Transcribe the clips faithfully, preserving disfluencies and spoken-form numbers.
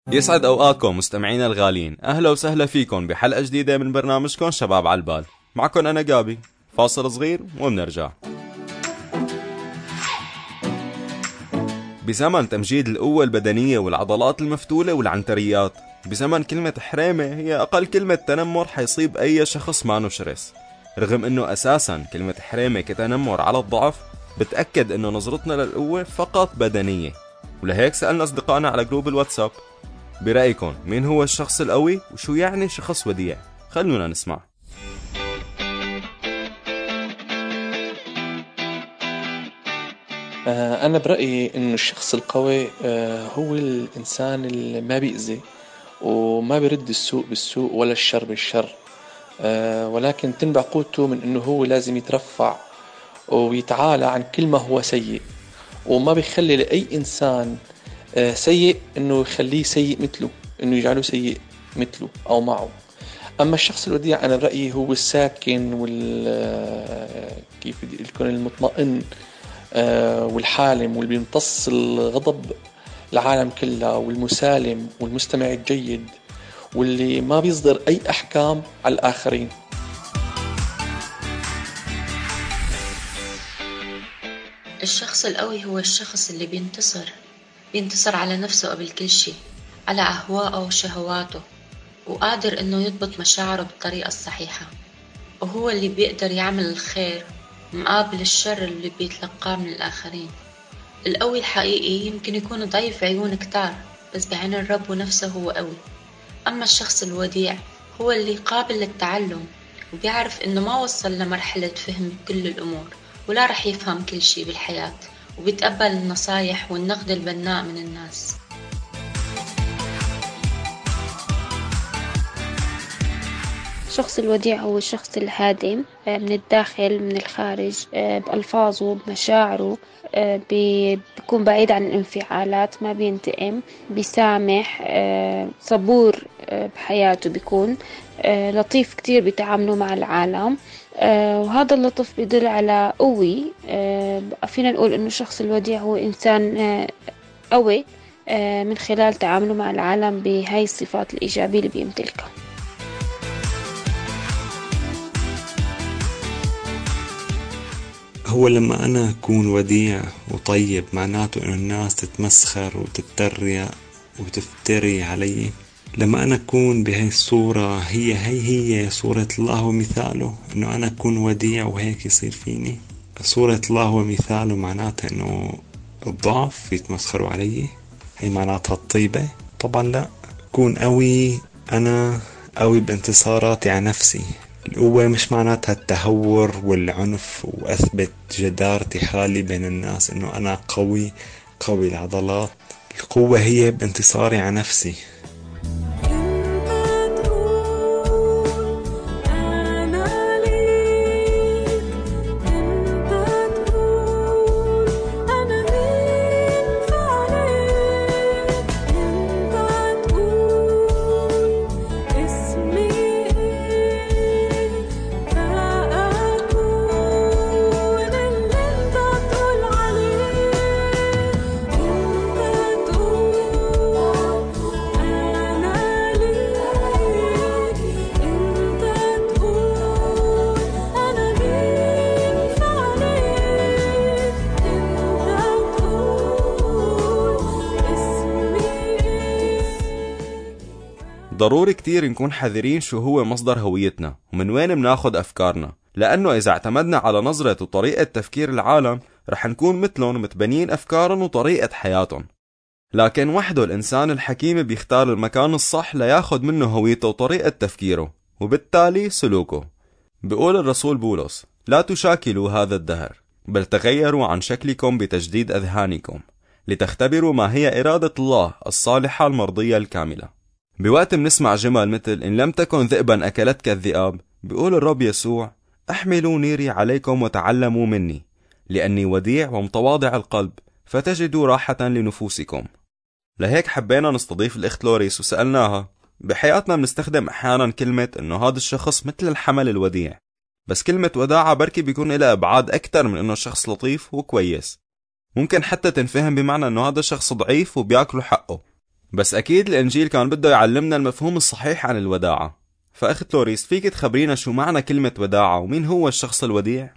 يسعد أوقاتكم مستمعينا الغالين، أهلا وسهلا فيكم بحلقة جديدة من برنامجكم شباب على البال. معكم أنا جابي. فاصل صغير ومنرجع. بزمن تمجيد القوة البدنية والعضلات المفتولة والعنتريات، بزمن كلمة حريمة هي أقل كلمة تنمر حيصيب أي شخص مانو شرس، رغم أنه أساسا كلمة حريمة كتنمر على الضعف بتأكد أنه نظرتنا للقوة فقط بدنية. ولهيك سألنا أصدقائنا على جروب الواتساب، برأيكم مين هو الشخص القوي وشو يعني شخص وديع؟ خلونا نسمع. أنا برأيي إنه الشخص القوي هو الإنسان اللي ما بيأذي وما بيرد السوء بالسوء ولا الشر بالشر، ولكن تنبع قوته من إنه هو لازم يترفع ويتعالى عن كل ما هو سيء، وما بيخلي لأي إنسان سيء إنه يخليه سيء مثله، إنه يجعله سيء مثله أو معه. أما الشخص الوديع أنا برأيي هو الساكن وال كيف بدي أقول المطمئن والحالم واللي بيمتص الغضب العالم كله، والمسالم والمستمع الجيد، واللي ما بيصدر أي أحكام على الآخرين. الشخص القوي هو الشخص اللي بينتصر بينتصر على نفسه قبل كل شيء، على أهواءه وشهواته، وقادر إنه يضبط مشاعره بالطريقة الصحيحة، وهو اللي بيقدر يعمل الخير مقابل الشر اللي بيتلقاه من الآخرين. القوي الحقيقي يمكن يكون ضعيف عيون كتار، بس بعين الرب ونفسه هو قوي. أما الشخص الوديع هو اللي قابل للتعلم، وبيعرف إنه ما وصل لمرحلة فهم كل الأمور، ولا رح يفهم كل شيء بالحياة، وبيتقبل النصايح والنقد البناء من الناس. الشخص الوديع هو الشخص الهادئ من الداخل من الخارج، بألفاظه بمشاعره، بيكون بعيد عن الانفعالات، ما بينتقم، بيسامح، صبور بحياته، بيكون لطيف كتير بتعامله مع العالم، وهذا اللطف بيدل على قوي. فينا نقول إنه الشخص الوديع هو إنسان قوي من خلال تعامله مع العالم بهاي الصفات الإيجابية اللي بيمتلكها. هو لما أنا أكون وديع وطيب معناته إنه الناس تتمسخر وتتريق وتفتري علي. لما أنا أكون بهاي الصورة، هي هي هي صورة الله ومثاله، إنه أنا أكون وديع وهيك يصير فيني. صورة الله ومثاله معناتها إنه الضعف يتمسخروا علي، هي معناتها الطيبة؟ طبعا لا. أكون قوي، أنا قوي بانتصاراتي على نفسي. القوة مش معناتها التهور والعنف وأثبت جدارتي حالي بين الناس إنه أنا قوي قوي العضلات. القوة هي بانتصاري على نفسي. ضروري كتير نكون حذرين شو هو مصدر هويتنا ومن وين مناخد أفكارنا، لأنه إذا اعتمدنا على نظرة وطريقة تفكير العالم رح نكون مثلهم متبنين أفكارهم وطريقة حياتهم. لكن وحده الإنسان الحكيم بيختار المكان الصح لياخد منه هويته وطريقة تفكيره وبالتالي سلوكه. بيقول الرسول بولس: لا تشاكلوا هذا الدهر، بل تغيروا عن شكلكم بتجديد أذهانكم لتختبروا ما هي إرادة الله الصالحة المرضية الكاملة. بوقت منسمع جمل مثل إن لم تكن ذئبا أكلتك الذئاب، بيقول الرب يسوع: احملوا نيري عليكم وتعلموا مني، لأني وديع ومتواضع القلب، فتجدوا راحة لنفوسكم. لهيك حبينا نستضيف الأخت لوريس وسألناها: بحياتنا بنستخدم أحيانا كلمة إنه هذا الشخص مثل الحمل الوديع، بس كلمة وداعة بركي بيكون لها أبعاد أكتر من إنه شخص لطيف وكويس. ممكن حتى تنفهم بمعنى إنه هذا الشخص ضعيف وبياكله حقه. بس أكيد الإنجيل كان بده يعلمنا المفهوم الصحيح عن الوداعة. فأخت لوريس، فيك تخبرينا شو معنى كلمة وداعة ومين هو الشخص الوديع؟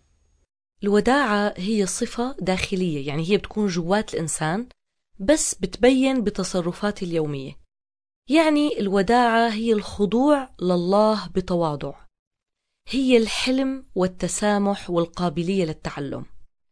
الوداعة هي صفة داخلية، يعني هي بتكون جوات الإنسان بس بتبين بتصرفات اليومية. يعني الوداعة هي الخضوع لله بتواضع، هي الحلم والتسامح والقابلية للتعلم،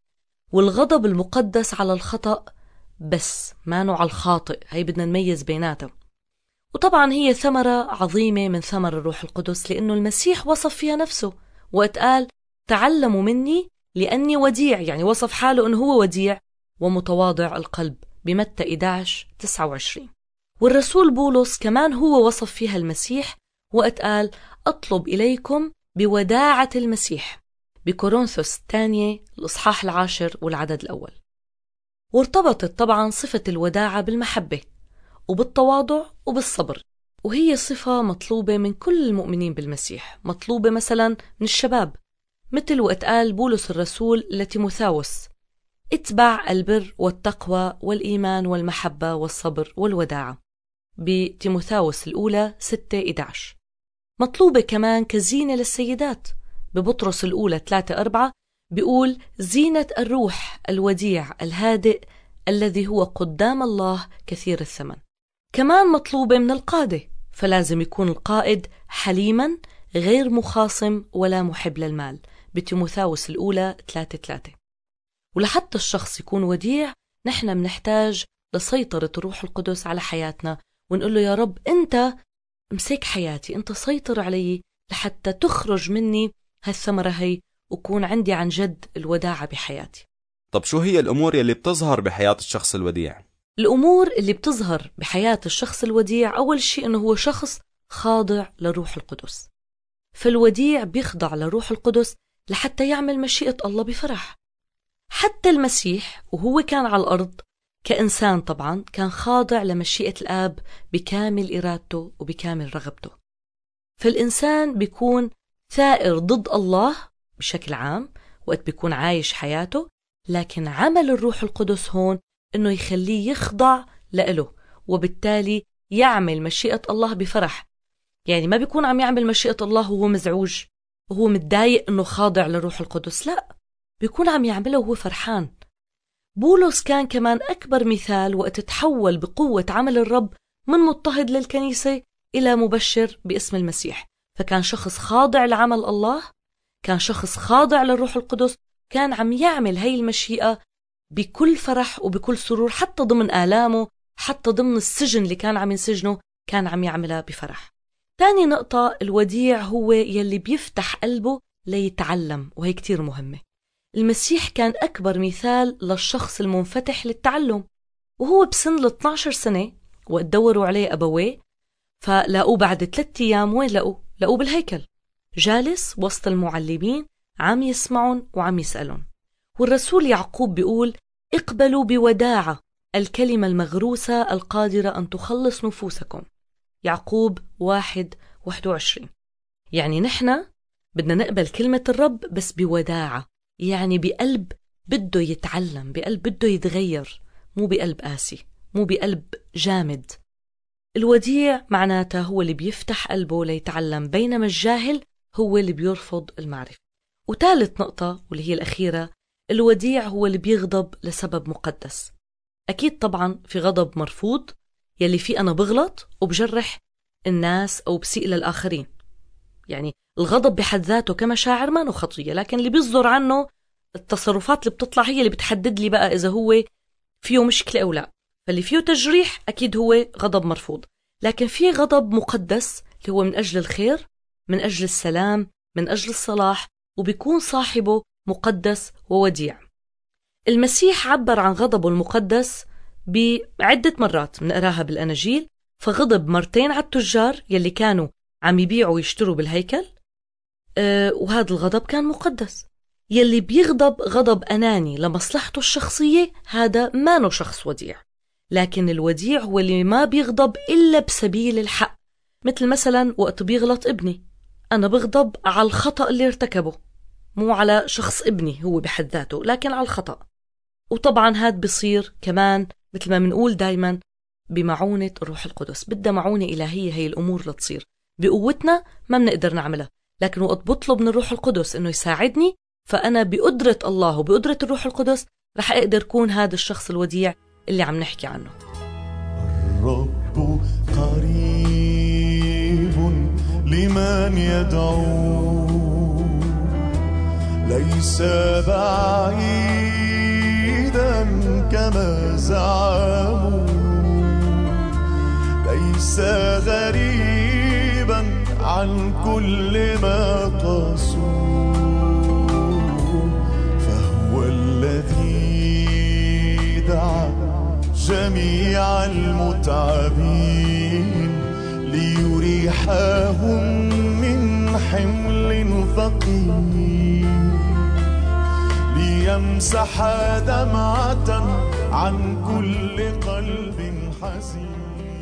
والغضب المقدس على الخطأ بس ما نوع الخاطئ، هي بدنا نميز بيناتهم. وطبعا هي ثمرة عظيمة من ثمر الروح القدس، لأنه المسيح وصف فيها نفسه وقت قال تعلموا مني لأني وديع، يعني وصف حاله أنه هو وديع ومتواضع القلب بمتى إحدى عشر تسعة وعشرين. والرسول بولس كمان هو وصف فيها المسيح وقت قال أطلب إليكم بوداعة المسيح بكورنثوس الثانية الإصحاح العاشر والعدد الأول. وارتبطت طبعا صفة الوداعة بالمحبة وبالتواضع وبالصبر، وهي صفة مطلوبة من كل المؤمنين بالمسيح، مطلوبة مثلا من الشباب، مثل وقت قال بولس الرسول لتيموثاوس اتبع البر والتقوى والإيمان والمحبة والصبر والوداعة بتيموثاوس الأولى ستة إحدى عشر. مطلوبة كمان كزينة للسيدات ببطرس الأولى ثلاثة أربعة، بيقول زينة الروح الوديع الهادئ الذي هو قدام الله كثير الثمن. كمان مطلوبة من القادة، فلازم يكون القائد حليما غير مخاصم ولا محب للمال بتيموثاوس الأولى ثلاثة ثلاثة. ولحتى الشخص يكون وديع نحن بنحتاج لسيطرة الروح القدس على حياتنا، ونقول له يا رب أنت امسك حياتي، أنت سيطر علي لحتى تخرج مني هالثمرة هي وكون عندي عن جد الوداعة بحياتي. طب شو هي الأمور يلي بتظهر بحياة الشخص الوديع؟ الأمور اللي بتظهر بحياة الشخص الوديع أول شيء أنه هو شخص خاضع لروح القدس. فالوديع بيخضع لروح القدس لحتى يعمل مشيئة الله بفرح. حتى المسيح وهو كان على الأرض كإنسان طبعا كان خاضع لمشيئة الآب بكامل إرادته وبكامل رغبته. فالإنسان بيكون ثائر ضد الله بشكل عام وقت بيكون عايش حياته، لكن عمل الروح القدس هون إنه يخليه يخضع لإله، وبالتالي يعمل مشيئة الله بفرح. يعني ما بيكون عم يعمل مشيئة الله وهو مزعوج وهو متضايق إنه خاضع لروح القدس، لا، بيكون عم يعمله وهو فرحان. بولس كان كمان أكبر مثال وقت تحول بقوة عمل الرب من مضطهد للكنيسة إلى مبشر باسم المسيح. فكان شخص خاضع لعمل الله، كان شخص خاضع للروح القدس، كان عم يعمل هاي المشيئة بكل فرح وبكل سرور، حتى ضمن آلامه، حتى ضمن السجن اللي كان عم ينسجنه كان عم يعملها بفرح. تاني نقطة، الوديع هو يلي بيفتح قلبه ليتعلم، وهي كتير مهمة. المسيح كان أكبر مثال للشخص المنفتح للتعلم، وهو بسن ال اثني عشر سنة وقت دوروا عليه أبويه فلاقوه بعد ثلاثة أيام. وين لقوه؟ لقوه بالهيكل جالس وسط المعلمين عم يسمعون وعم يسألون. والرسول يعقوب بيقول اقبلوا بوداعة الكلمة المغروسة القادرة أن تخلص نفوسكم، يعقوب واحد واحد وعشرين. يعني نحن بدنا نقبل كلمة الرب بس بوداعة، يعني بقلب بده يتعلم، بقلب بده يتغير، مو بقلب قاسي، مو بقلب جامد. الوديع معناته هو اللي بيفتح قلبه ليتعلم، بينما الجاهل هو اللي بيرفض المعرفة. وثالث نقطة واللي هي الأخيرة، الوديع هو اللي بيغضب لسبب مقدس. أكيد طبعا في غضب مرفوض يلي فيه أنا بغلط وبجرح الناس أو بسيء للآخرين. يعني الغضب بحد ذاته كمشاعر ما نو خطية، لكن اللي بيصدر عنه التصرفات اللي بتطلع هي اللي بتحدد لي بقى إذا هو فيه مشكلة أو لا. فاللي فيه تجريح أكيد هو غضب مرفوض، لكن فيه غضب مقدس اللي هو من أجل الخير، من أجل السلام، من أجل الصلاح، وبيكون صاحبه مقدس ووديع. المسيح عبر عن غضبه المقدس بعدة مرات بنقراها بالأناجيل. فغضب مرتين على التجار يلي كانوا عم يبيعوا ويشتروا بالهيكل، أه وهذا الغضب كان مقدس. يلي بيغضب غضب أناني لمصلحته الشخصية هذا ما نو شخص وديع. لكن الوديع هو اللي ما بيغضب إلا بسبيل الحق. مثل مثلا وقت بيغلط ابني، أنا بغضب على الخطأ اللي ارتكبه، مو على شخص ابني هو بحد ذاته، لكن على الخطأ. وطبعا هاد بصير كمان مثل ما منقول دايما بمعونة الروح القدس. بدها معونة إلهية هي الأمور لتصير. بقوتنا ما بنقدر نعملها، لكن وقت بطلب من الروح القدس إنه يساعدني، فأنا بقدرة الله وبقدرة الروح القدس رح أقدر كون هذا الشخص الوديع اللي عم نحكي عنه. الرب قريب لمن يدعو، ليس بعيدا كما زعموا، ليس غريبا عن كل ما قاسوا، فهو الذي دعا جميع المتعبين ليريحهم من حمل ثقيل، ليمسح دمعة عن كل قلب حزين.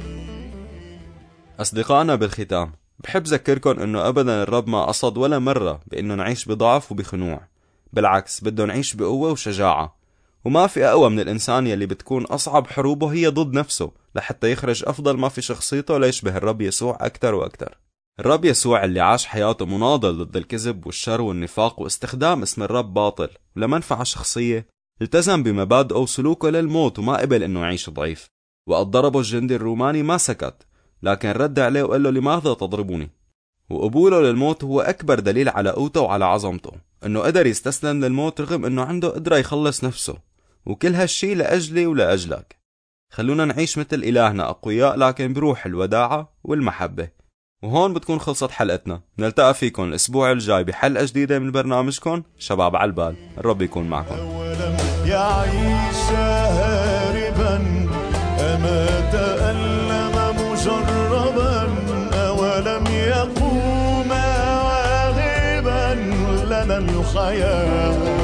أصدقائنا، بالختام بحب ذكركن إنه أبدا الرب ما قصد ولا مرة بإنه نعيش بضعف وبخنوع، بالعكس بده نعيش بقوة وشجاعة. وما في أقوى من الإنسان يلي بتكون أصعب حروبه هي ضد نفسه لحتى يخرج أفضل ما في شخصيته ليشبه الرب يسوع أكتر وأكتر. الرب يسوع اللي عاش حياته مناضل ضد الكذب والشر والنفاق واستخدام اسم الرب باطل لمنفعة شخصية، التزم بمبادئه وسلوكه للموت وما قبل إنه يعيش ضعيف. وقد ضربه الجندي الروماني ما سكت، لكن رد عليه وقال له لماذا تضربوني؟ وقبوله للموت هو أكبر دليل على قوته وعلى عظمته، إنه قدر يستسلم للموت رغم إنه عنده قدرة يخلص نفسه، وكل هالشي لأجلي ولأجلك. خلونا نعيش مثل إلهنا أقوياء لكن بروح الوداعة والمحبة. وهون بتكون خلصت حلقتنا. نلتقى فيكم الأسبوع الجاي بحلقة جديدة من برنامجكم شباب على البال. الرب يكون معكم. ولم يعيش هاربا أما تألم مجربا، أولم يقوم واغبا لنا الحياة،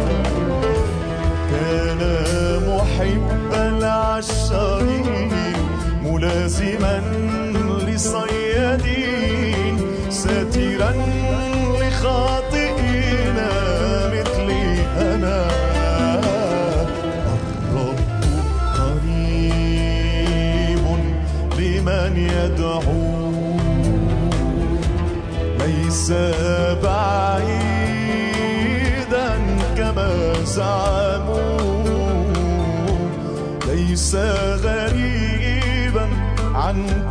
كان محب العشارين ملازما لصيادين، ساترا لخاطئين مثلي أنا. الرب قريب لمن يدعو، ليس بعيدا كما زعموا، ليس غريبا عن